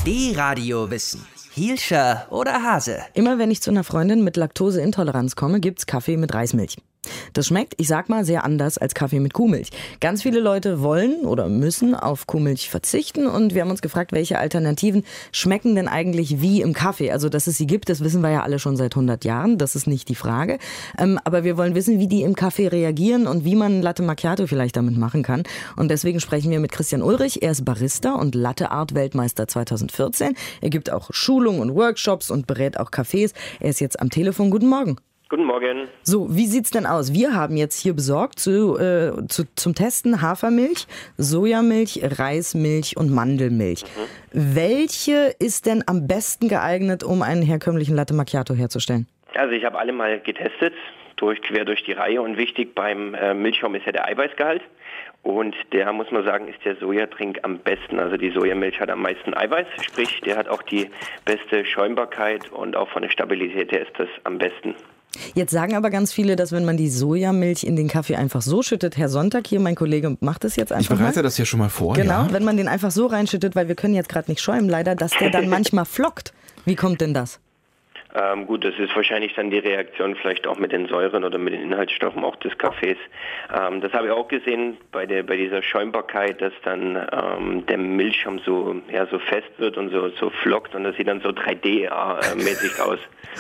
D-Radio-Wissen. Hielscher oder Hase? Immer wenn ich zu einer Freundin mit Laktoseintoleranz komme, gibt's Kaffee mit Reismilch. Das schmeckt, ich sag mal, sehr anders als Kaffee mit Kuhmilch. Ganz viele Leute wollen oder müssen auf Kuhmilch verzichten und wir haben uns gefragt, welche Alternativen schmecken denn eigentlich wie im Kaffee? Also, dass es sie gibt, das wissen wir ja alle schon seit 100 Jahren, das ist nicht die Frage. Aber wir wollen wissen, wie die im Kaffee reagieren und wie man Latte Macchiato vielleicht damit machen kann. Und deswegen sprechen wir mit Christian Ulrich. Er ist Barista und Latte Art Weltmeister 2014. Er gibt auch Schulungen und Workshops und berät auch Cafés. Er ist jetzt am Telefon. Guten Morgen. Guten Morgen. So, wie sieht's denn aus? Wir haben jetzt hier besorgt zum Testen Hafermilch, Sojamilch, Reismilch und Mandelmilch. Welche ist denn am besten geeignet, um einen herkömmlichen Latte Macchiato herzustellen? Also ich habe alle mal getestet, quer durch die Reihe, und wichtig beim Milchschaum ist ja der Eiweißgehalt. Und der, muss man sagen, ist der Sojatrink am besten. Also die Sojamilch hat am meisten Eiweiß, sprich der hat auch die beste Schäumbarkeit und auch von der Stabilität her ist das am besten. Jetzt sagen aber ganz viele, dass wenn man die Sojamilch in den Kaffee einfach so schüttet, Herr Sonntag hier, mein Kollege macht das jetzt einfach Ich bereite mal. das hier schon mal vor. Genau, ja. wenn man den einfach so reinschüttet, weil wir können jetzt gerade nicht schäumen, leider, dass der dann manchmal flockt. Wie kommt denn das? Gut, das ist wahrscheinlich dann die Reaktion vielleicht auch mit den Säuren oder mit den Inhaltsstoffen auch des Kaffees. Das habe ich auch gesehen bei dieser Schäumbarkeit, dass dann der Milchschaum so fest wird und so flockt und das sieht dann so 3D-mäßig aus.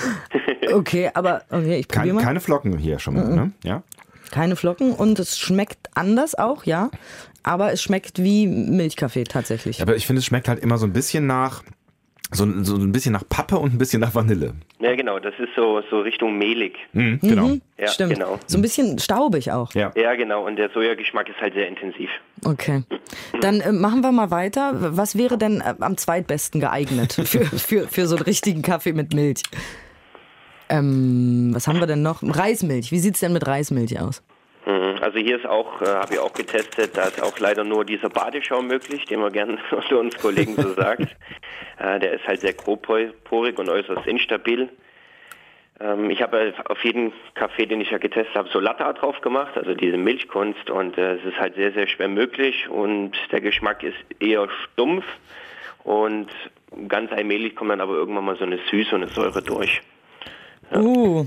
Okay, ich probiere mal. Keine Flocken hier schon mal, ne? Ja. Keine Flocken und es schmeckt anders auch, ja. Aber es schmeckt wie Milchkaffee tatsächlich. Aber ich finde, es schmeckt halt immer so ein bisschen nach so ein bisschen nach Pappe und ein bisschen nach Vanille. Ja, genau, das ist so Richtung mehlig. Genau. Ja, Stimmt. Genau. So ein bisschen staubig auch. Ja. Ja, genau, und der Sojageschmack ist halt sehr intensiv. Okay. Dann machen wir mal weiter. Was wäre denn am zweitbesten geeignet für so einen richtigen Kaffee mit Milch? Was haben wir denn noch? Reismilch. Wie sieht's denn mit Reismilch aus? Also hier ist auch, habe ich auch getestet, da ist auch leider nur dieser Badeschaum möglich, den man gerne unter uns Kollegen so sagt. Der ist halt sehr grobporig und äußerst instabil. Ich habe auf jeden Kaffee, den ich ja getestet habe, so Latte Art drauf gemacht, also diese Milchkunst, und es ist halt sehr, sehr schwer möglich und der Geschmack ist eher stumpf und ganz allmählich kommt dann aber irgendwann mal so eine Süße und eine Säure durch. Ja.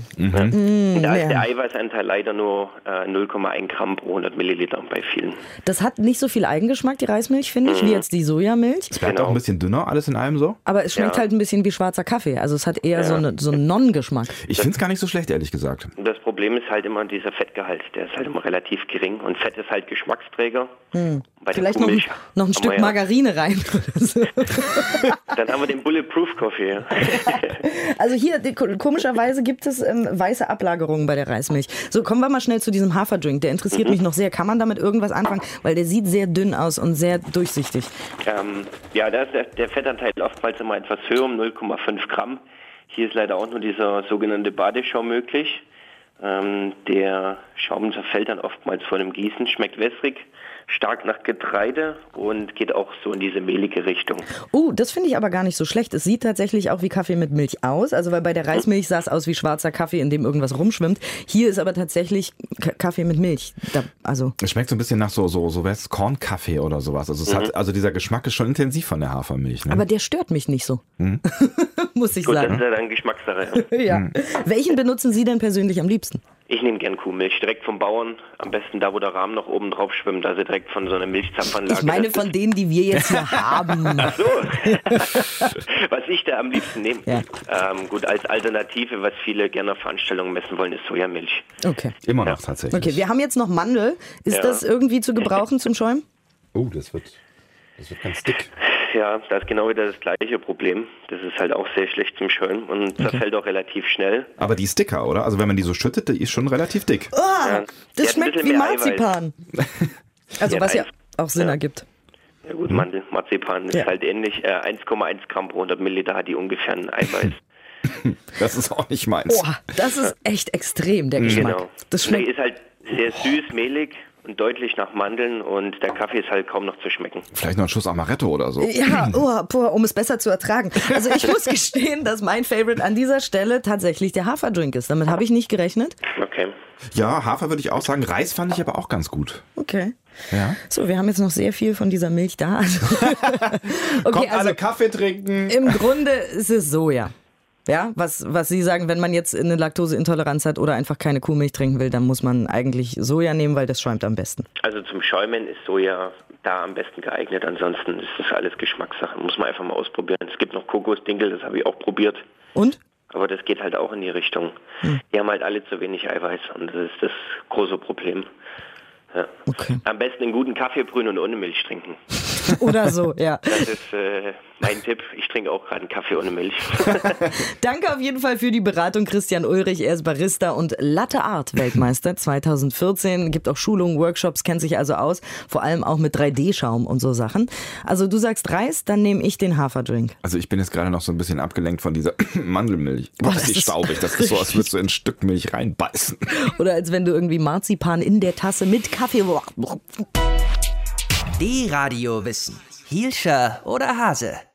Da ist der Eiweißanteil leider nur 0,1 Gramm pro 100 Milliliter bei vielen. Das hat nicht so viel Eigengeschmack, die Reismilch, finde ich, wie jetzt die Sojamilch. Es bleibt auch ein bisschen dünner, alles in allem so. Aber es schmeckt halt ein bisschen wie schwarzer Kaffee. Also es hat eher so einen Non-Geschmack. Ich finde es gar nicht so schlecht, ehrlich gesagt. Das Problem ist halt immer dieser Fettgehalt. Der ist halt immer relativ gering. Und Fett ist halt Geschmacksträger. Bei Vielleicht noch ein Stück Margarine rein oder so. Dann haben wir den Bulletproof Coffee. Ja. Also hier, komischerweise gibt es weiße Ablagerungen bei der Reismilch. So, kommen wir mal schnell zu diesem Haferdrink. Der interessiert mich noch sehr. Kann man damit irgendwas anfangen? Weil der sieht sehr dünn aus und sehr durchsichtig. Ja, da ist der Fettanteil oftmals immer etwas höher, um 0,5 Gramm. Hier ist leider auch nur dieser sogenannte Badeschaum möglich. Der Schaum zerfällt dann oftmals vor dem Gießen, schmeckt wässrig, stark nach Getreide und geht auch so in diese mehlige Richtung. Das finde ich aber gar nicht so schlecht. Es sieht tatsächlich auch wie Kaffee mit Milch aus. Also weil bei der Reismilch sah es aus wie schwarzer Kaffee, in dem irgendwas rumschwimmt. Hier ist aber tatsächlich Kaffee mit Milch. Es schmeckt so ein bisschen nach so Kornkaffee oder sowas. Also es hat, also dieser Geschmack ist schon intensiv von der Hafermilch. Ne? Aber der stört mich nicht so. Muss ich Gut, sagen. das ist ja dann Geschmackssache. Ja. Welchen benutzen Sie denn persönlich am liebsten? Ich nehme gern Kuhmilch, direkt vom Bauern, am besten da, wo der Rahmen noch oben drauf schwimmt, also direkt von so einer Milchzapfanlage. Ich meine von denen, die wir jetzt hier haben. Ach so, was ich da am liebsten nehme. Ja. Gut, als Alternative, was viele gerne auf Veranstaltungen messen wollen, ist Sojamilch. Okay. Immer noch tatsächlich. Okay, wir haben jetzt noch Mandel. Ist das irgendwie zu gebrauchen zum Schäumen? Das wird ganz dick. Ja, da ist genau wieder das gleiche Problem. Das ist halt auch sehr schlecht zum Schäumen und zerfällt auch relativ schnell. Aber die ist dicker, oder? Also wenn man die so schüttet, die ist schon relativ dick. Das schmeckt wie Marzipan. Also was ja auch Sinn ergibt. Ja gut, Marzipan ist halt ähnlich. 1,1 Gramm pro 100 Milliliter hat die ungefähr ein Eiweiß. Das ist auch nicht meins. Das ist echt extrem, der Geschmack. Genau. Das schmeckt. Die ist halt sehr süß, mehlig. und deutlich nach Mandeln und der Kaffee ist halt kaum noch zu schmecken. Vielleicht noch ein Schuss Amaretto oder so. Ja, um es besser zu ertragen. Also ich muss gestehen, dass mein Favorite an dieser Stelle tatsächlich der Haferdrink ist. Damit habe ich nicht gerechnet. Okay. Ja, Hafer würde ich auch sagen. Reis fand ich aber auch ganz gut. Okay. Ja. So, wir haben jetzt noch sehr viel von dieser Milch da. Okay, Kommt alle Kaffee trinken. Im Grunde ist es Soja. Ja, was Sie sagen, wenn man jetzt eine Laktoseintoleranz hat oder einfach keine Kuhmilch trinken will, dann muss man eigentlich Soja nehmen, weil das schäumt am besten. Also zum Schäumen ist Soja da am besten geeignet. Ansonsten ist das alles Geschmackssache. Muss man einfach mal ausprobieren. Es gibt noch Kokosdinkel, das habe ich auch probiert. Und? Aber das geht halt auch in die Richtung. Die haben halt alle zu wenig Eiweiß und das ist das große Problem. Ja. Okay. Am besten einen guten Kaffee brühen und ohne Milch trinken. Oder so, ja. Das ist mein Tipp. Ich trinke auch gerade einen Kaffee ohne Milch. Danke auf jeden Fall für die Beratung, Christian Ulrich. Er ist Barista und Latte Art Weltmeister 2014. Gibt auch Schulungen, Workshops, kennt sich also aus. Vor allem auch mit 3D-Schaum und so Sachen. Also du sagst Reis, dann nehme ich den Haferdrink. Also ich bin jetzt gerade noch so ein bisschen abgelenkt von dieser Mandelmilch. Boah, das ist staubig. Das ist so, als würdest du in ein Stück Milch reinbeißen. Oder als wenn du irgendwie Marzipan in der Tasse mit Kaffee... Die Radio Wissen. Hielscher oder Hase?